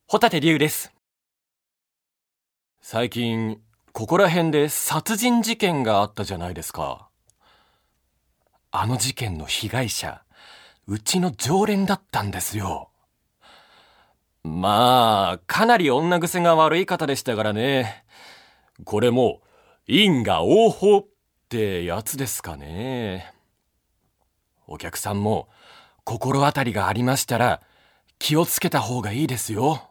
ホタテ龍です。最近、ここら辺で殺人事件があったじゃないですか。あの事件の被害者、うちの常連だったんですよ。まあ、かなり女癖が悪い方でしたからね。これも、因果応報ってやつですかね。お客さんも、心当たりがありましたら、気をつけた方がいいですよ。